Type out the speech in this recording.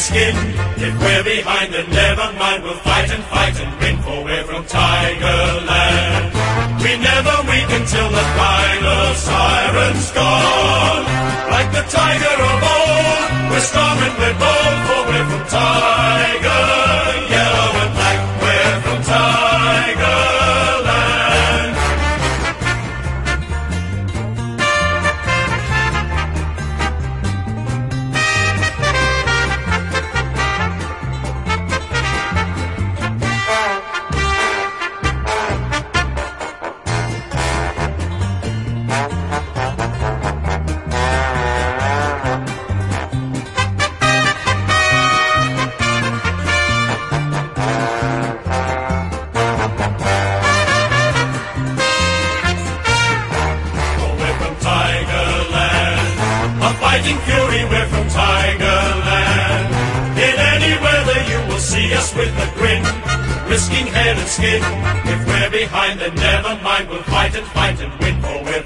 skin. If we're behind, then never mind, we'll fight and win, for we're from Tigerland. We never weaken till the final siren's gone. Like the tiger of old, we're strong and we're bold, for we're from Tiger, yellow and black, we're from Tigerland. Fighting fury, we're from Tigerland. In any weather you will see us with a grin, risking head and skin. If we're behind, then never mind, we'll fight and win, for we're